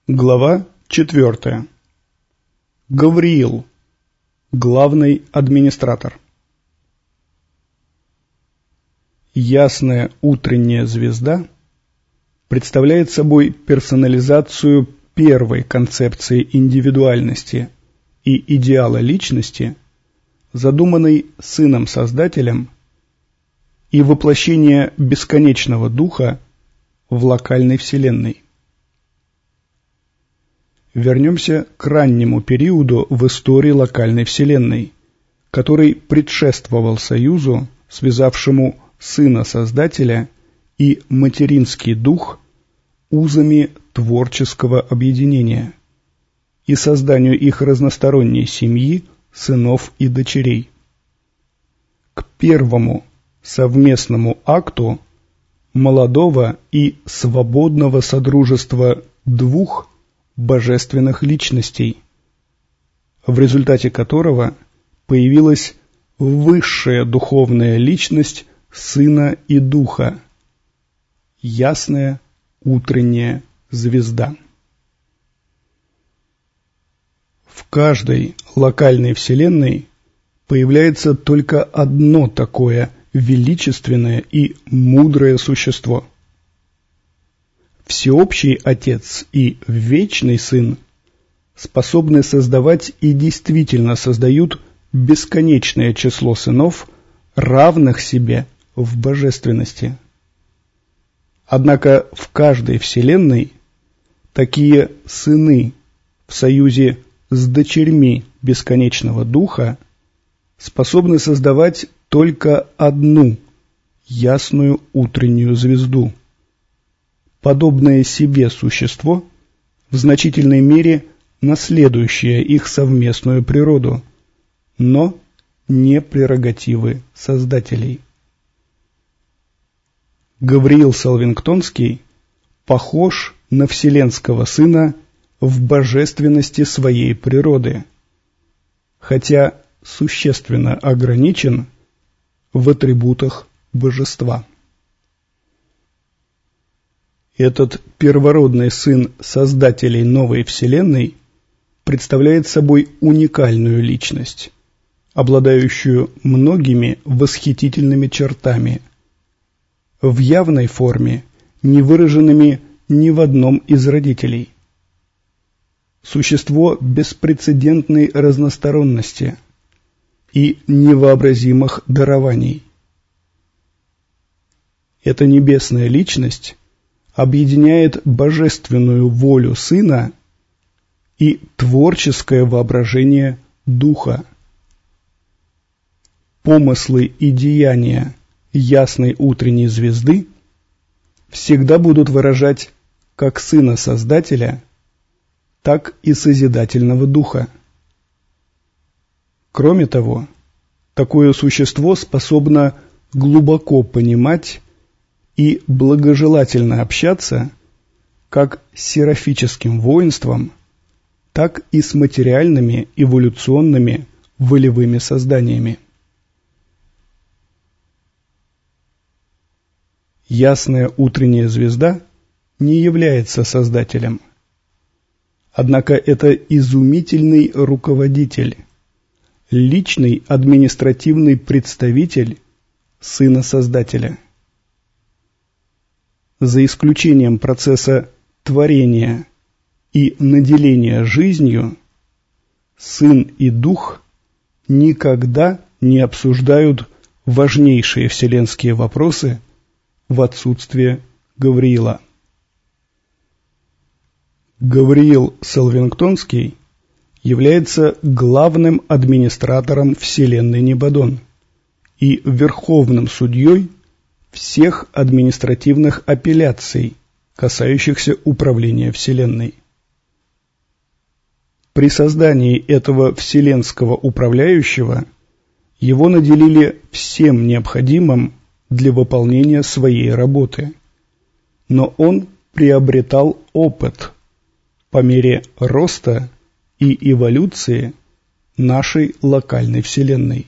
Глава 4. Гавриил. Главный администратор. Ясная утренняя звезда представляет собой персонализацию первой концепции индивидуальности и идеала личности, задуманной Сыном-Создателем, и воплощение бесконечного духа в локальной вселенной. Вернемся к раннему периоду в истории локальной вселенной, который предшествовал союзу, связавшему Сына-Создателя и материнский дух узами творческого объединения и созданию их разносторонней семьи, сынов и дочерей. К первому совместному акту молодого и свободного содружества двух божественных личностей, в результате которого появилась высшая духовная личность Сына и Духа, ясная утренняя звезда. В каждой локальной вселенной появляется только одно такое величественное и мудрое существо. Всеобщий Отец и Вечный Сын способны создавать и действительно создают бесконечное число сынов, равных себе в божественности. Однако в каждой вселенной такие сыны в союзе с дочерьми бесконечного духа способны создавать только одну ясную утреннюю звезду, подобное себе существо, в значительной мере наследующее их совместную природу, но не прерогативы создателей. Гавриил Салвингтонский похож на вселенского сына в божественности своей природы, хотя существенно ограничен в атрибутах божества. Этот первородный сын создателей новой вселенной представляет собой уникальную личность, обладающую многими восхитительными чертами, в явной форме, не выраженными ни в одном из родителей. Существо беспрецедентной разносторонности и невообразимых дарований. Эта небесная личность объединяет божественную волю Сына и творческое воображение Духа. Помыслы и деяния ясной утренней звезды всегда будут выражать как Сына Создателя, так и Созидательного Духа. Кроме того, такое существо способно глубоко понимать и благожелательно общаться как с серафическим воинством, так и с материальными эволюционными волевыми созданиями. Ясная утренняя звезда не является создателем. Однако это изумительный руководитель, личный административный представитель Сына Создателя. За исключением процесса творения и наделения жизнью, Сын и Дух никогда не обсуждают важнейшие вселенские вопросы в отсутствие Гавриила. Гавриил Салвингтонский является главным администратором вселенной Небадон и верховным судьей всех административных апелляций, касающихся управления Вселенной. При создании этого вселенского управляющего его наделили всем необходимым для выполнения своей работы, но он приобретал опыт по мере роста и эволюции нашей локальной Вселенной.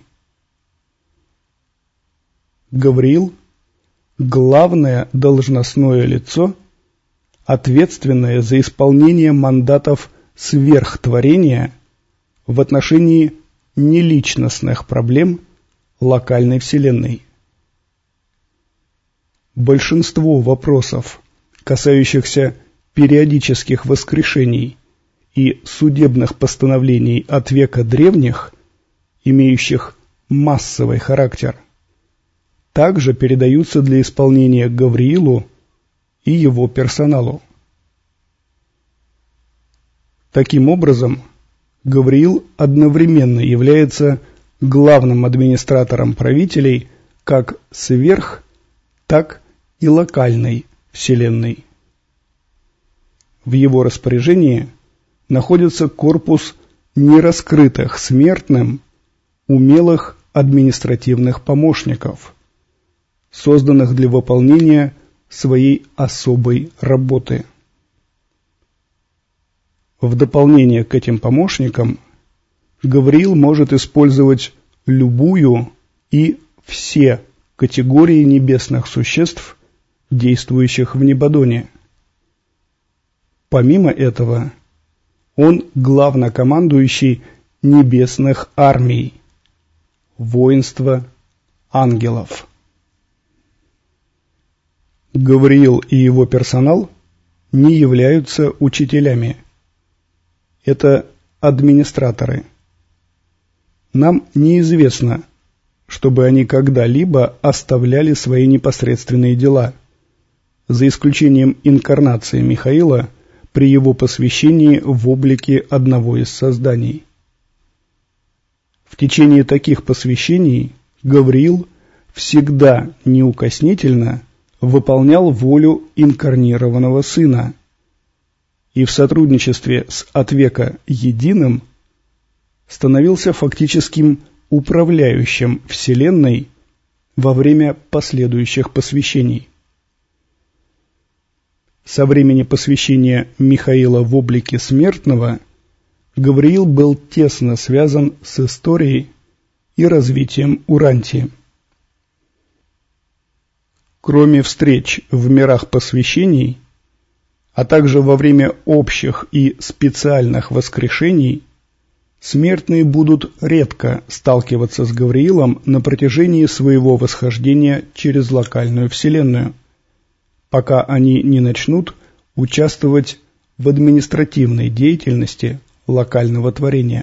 Гавриил – главное должностное лицо ответственное за исполнение мандатов сверхтворения в отношении неличностных проблем локальной Вселенной. Большинство вопросов, касающихся периодических воскрешений и судебных постановлений от века древних, имеющих массовый характер, также передаются для исполнения Гавриилу и его персоналу. Таким образом, Гавриил одновременно является главным администратором правителей как сверх, так и локальной Вселенной. В его распоряжении находится корпус нераскрытых смертным умелых административных помощников, созданных для выполнения своей особой работы. В дополнение к этим помощникам Гавриил может использовать любую и все категории небесных существ, действующих в Небодоне. Помимо этого, он главнокомандующий небесных армий, воинства ангелов. Гавриил и его персонал не являются учителями. Это администраторы. Нам неизвестно, чтобы они когда-либо оставляли свои непосредственные дела, за исключением инкарнации Михаила при его посвящении в облике одного из созданий. В течение таких посвящений Гавриил всегда неукоснительно выполнял волю инкарнированного сына и в сотрудничестве с Отвека Единым становился фактическим управляющим Вселенной во время последующих посвящений. Со времени посвящения Михаила в облике смертного Гавриил был тесно связан с историей и развитием Урантии. Кроме встреч в мирах посвящений, а также во время общих и специальных воскрешений, смертные будут редко сталкиваться с Гавриилом на протяжении своего восхождения через локальную Вселенную, пока они не начнут участвовать в административной деятельности локального творения.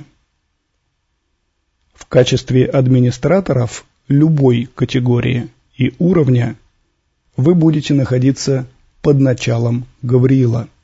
В качестве администраторов любой категории и уровня вы будете находиться под началом Гавриила.